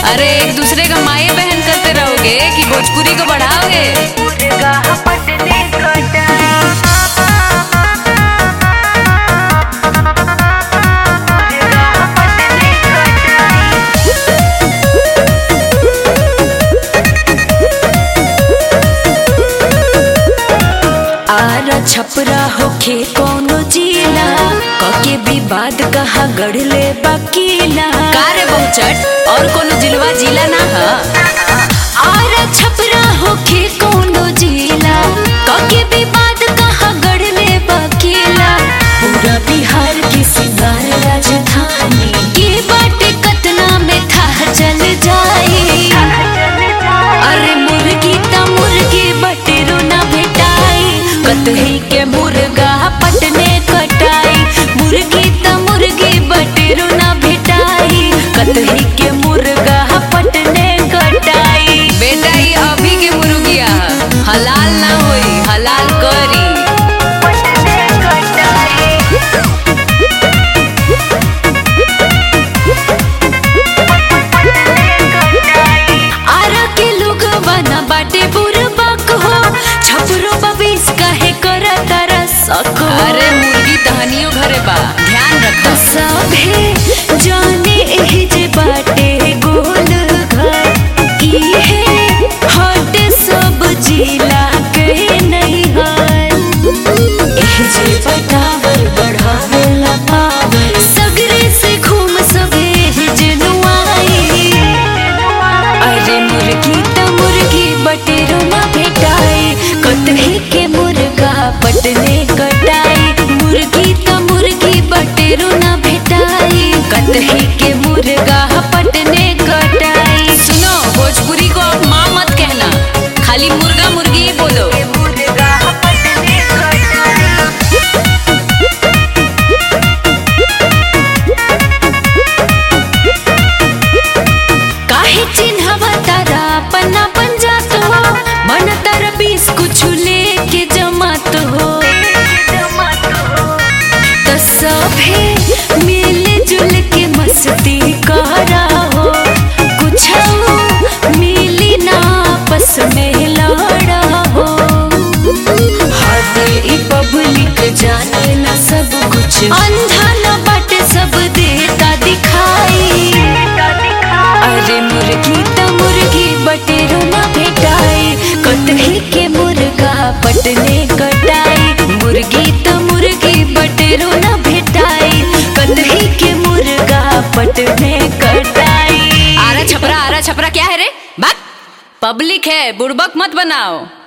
अरे एक दूसरे का माए बहन करते रहोगे कि भोजपुरी को बढ़ाओगे? आरा छपरा होखे कोनो जिला कके विवाद कहा गढ़ले बकीला कारे बहुचट और कोनो जिलवा जिला ना हा? आरा छपरा होखे कोनो जिला कके विवाद कहा गढ़ले बकीला पूरा बिहार की सिंगार राजधानी के बाटे कतना में था चल जाए। अरे मुर्गी ता मुर्गी बटेरो ना भेटाई कतही के मुर्गा पटने कटाई। मुर्गी ता मुर्गी बटेरो ना भेटाई कतही के मुर्गा पटने कटाई। बेटा ये अभी के मुर्गिया हलाल ना होई, हलाल करी। आरा के लोग बना बाटे बुरबक हो छपरो बबीस कहे कर तारा सको। अरे मुर्गी तहनियो घरे बा, ध्यान रखा। सभे जाने एही जे बाटे गोल घर इहे हट सब जिला के नहीं हाल। एही जे बतावर बढ़ावेला पावर सगरे से घूम सभे जनुआई। अरे मुर्गी ता मुर्गी बटेरो ना भेटाई कतही के मुर्गा पटने कटाई। मुर्गी ता मुर्गी बटेरो ना भेटाई कतही के मुर्गा पटने कटाई। सुनो, भोजपुरी को अब माँ मत कहना, खाली मुर्गा मुर्गी ही बोलो। काहे चिन्हवा तारा पन्ना बन जात हो मन तारा बीस कुछ लेके जमात हो। तो सभे मिल जुल के मस्ती करा हो कुछ मिली ना आपस में लड़ा हो। हर पब्लिक जाने ना सब कुछ अंधा न बट सब देता दिखाई। अरे मुर्गी ता मुर्गी बटेरो ना भेटाई कतही के मुर्गा पटने कटाई। मुर्गी ता मुर्गी बटेरो ना भेटाई कतही के मुर्गा पटने कटाई। आरा छपरा क्या है रे? बात पब्लिक है, बुड़बक मत बनाओ।